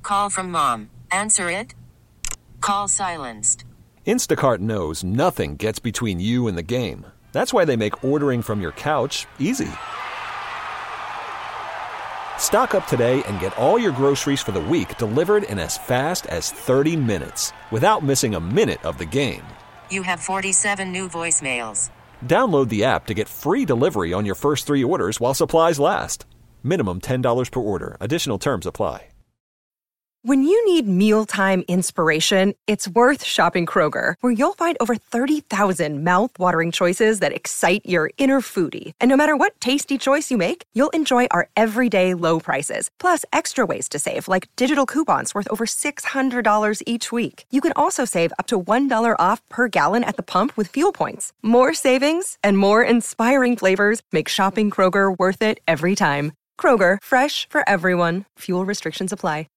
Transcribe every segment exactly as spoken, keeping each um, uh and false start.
Call from mom. Answer it. Call silenced. Instacart knows nothing gets between you and the game. That's why they make ordering from your couch easy. Stock up today and get all your groceries for the week delivered in as fast as thirty minutes without missing a minute of the game. You have forty-seven new voicemails. Download the app to get free delivery on your first three orders while supplies last. Minimum ten dollars per order. Additional terms apply. When you need mealtime inspiration, it's worth shopping Kroger, where you'll find over thirty thousand mouth-watering choices that excite your inner foodie. And no matter what tasty choice you make, you'll enjoy our everyday low prices, plus extra ways to save, like digital coupons worth over six hundred dollars each week. You can also save up to one dollar off per gallon at the pump with fuel points. More savings and more inspiring flavors make shopping Kroger worth it every time. Kroger, fresh for everyone. Fuel restrictions apply.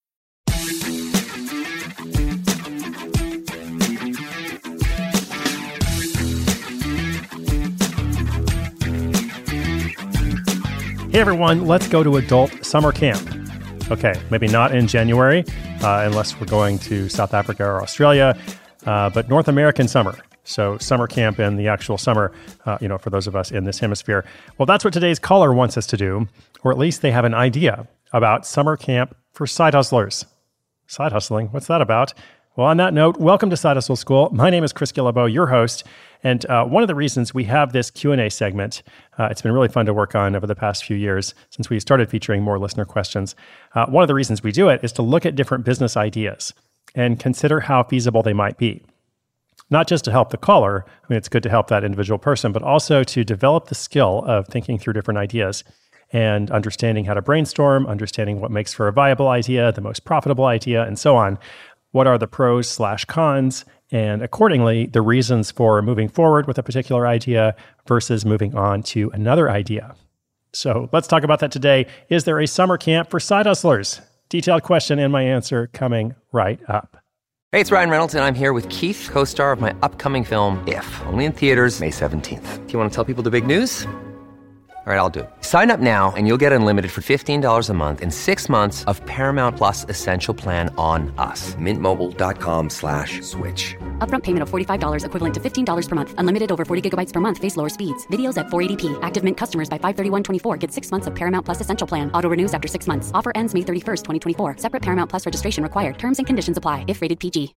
Hey everyone, let's go to adult summer camp. Okay, maybe not in January, uh, unless we're going to South Africa or Australia, uh, but North American summer. So summer camp in the actual summer, uh, you know, for those of us in this hemisphere. Well, that's what today's caller wants us to do, or at least they have an idea about summer camp for side hustlers. Side hustling, what's that about? Well, on that note, welcome to Side Hustle School. My name is Chris Guillebeau, your host. And uh, one of the reasons we have this Q and A segment, uh, it's been really fun to work on over the past few years since we started featuring more listener questions. Uh, one of the reasons we do it is to look at different business ideas and consider how feasible they might be. Not just to help the caller, I mean, it's good to help that individual person, but also to develop the skill of thinking through different ideas and understanding how to brainstorm, understanding what makes for a viable idea, the most profitable idea, and so on. What are the pros slash cons, and accordingly, the reasons for moving forward with a particular idea versus moving on to another idea. So let's talk about that today. Is there a summer camp for side hustlers? Detailed question and my answer coming right up. Hey, it's Ryan Reynolds, and I'm here with Keith, co-star of my upcoming film, If, only in theaters May seventeenth. Do you want to tell people the big news? All right, I'll do it. Sign up now and you'll get unlimited for fifteen dollars a month and six months of Paramount Plus Essential Plan on us. Mint Mobile dot com slash switch. Upfront payment of forty-five dollars equivalent to fifteen dollars per month. Unlimited over forty gigabytes per month. Face lower speeds. Videos at four eighty p. Active Mint customers by five thirty-one twenty-four get six months of Paramount Plus Essential Plan. Auto renews after six months. Offer ends May thirty-first, twenty twenty-four. Separate Paramount Plus registration required. Terms and conditions apply if rated P G.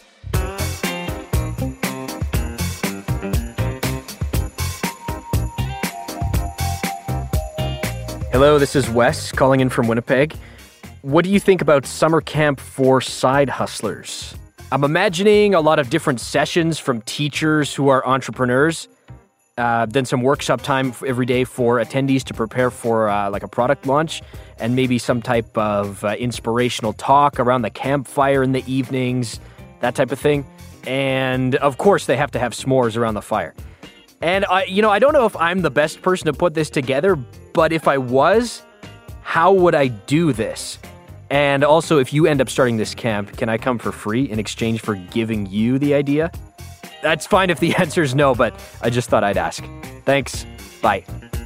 Hello, this is Wes calling in from Winnipeg. What do you think about summer camp for side hustlers? I'm imagining a lot of different sessions from teachers who are entrepreneurs, uh, then some workshop time every day for attendees to prepare for uh, like a product launch, and maybe some type of uh, inspirational talk around the campfire in the evenings, that type of thing. And of course, they have to have s'mores around the fire. And, I, you know, I don't know if I'm the best person to put this together, but if I was, how would I do this? And also, if you end up starting this camp, can I come for free in exchange for giving you the idea? That's fine if the answer is no, but I just thought I'd ask. Thanks. Bye.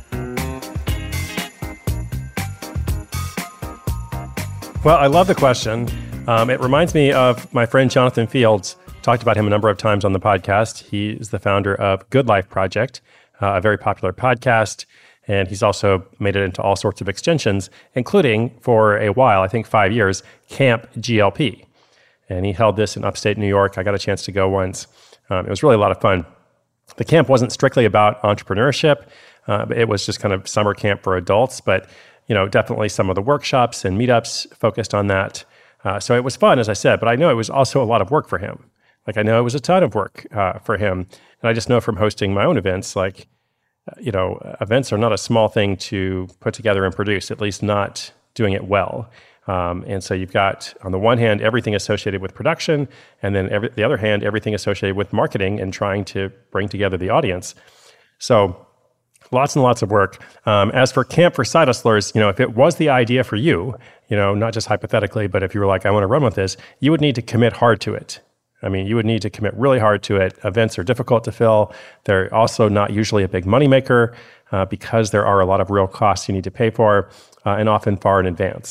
Well, I love the question. Um, it reminds me of my friend Jonathan Fields. Talked about him a number of times on the podcast. He is the founder of Good Life Project, uh, a very popular podcast. And he's also made it into all sorts of extensions, including for a while, I think five years, Camp G L P. And he held this in upstate New York. I got a chance to go once. Um, it was really a lot of fun. The camp wasn't strictly about entrepreneurship. Uh, it was just kind of summer camp for adults, but you know, definitely some of the workshops and meetups focused on that. Uh, so it was fun, as I said, but I know it was also a lot of work for him. Like I know it was a ton of work uh, for him. And I just know from hosting my own events, like, uh, you know, events are not a small thing to put together and produce, at least not doing it well. Um, and so you've got, on the one hand, everything associated with production, and then every, the other hand, everything associated with marketing and trying to bring together the audience. So lots and lots of work. Um, as for Camp for Side Hustlers, you know, if it was the idea for you, you know, not just hypothetically, but if you were like, I want to run with this, you would need to commit hard to it. I mean, you would need to commit really hard to it. Events are difficult to fill. They're also not usually a big moneymaker uh, because there are a lot of real costs you need to pay for, uh, and often far in advance.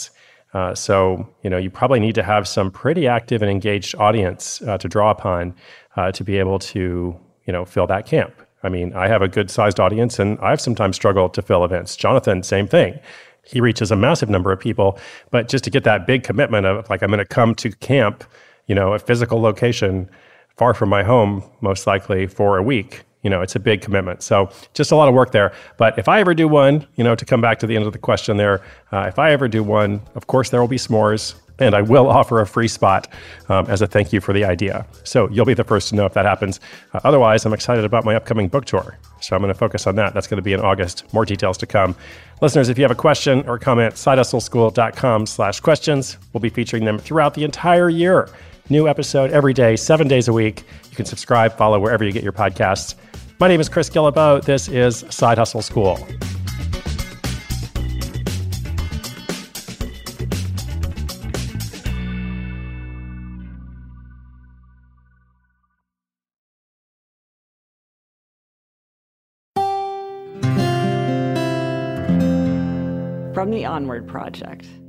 Uh, so, you know, you probably need to have some pretty active and engaged audience uh, to draw upon uh, to be able to, you know, fill that camp. I mean, I have a good-sized audience, and I've sometimes struggled to fill events. Jonathan, same thing. He reaches a massive number of people, but just to get that big commitment of, like, I'm going to come to camp, you know, a physical location far from my home, most likely, for a week. You know, it's a big commitment. So just a lot of work there. But if I ever do one, you know, to come back to the end of the question there, uh, if I ever do one, of course, there will be s'mores, and I will offer a free spot um, as a thank you for the idea. So you'll be the first to know if that happens. Uh, otherwise, I'm excited about my upcoming book tour. So I'm going to focus on that. That's going to be in August. More details to come. Listeners, if you have a question or comment, sidehustleschool.com slash questions. We'll be featuring them throughout the entire year. New episode every day, seven days a week. You can subscribe, follow wherever you get your podcasts. My name is Chris Guillebeau. This is Side Hustle School. From the Onward Project.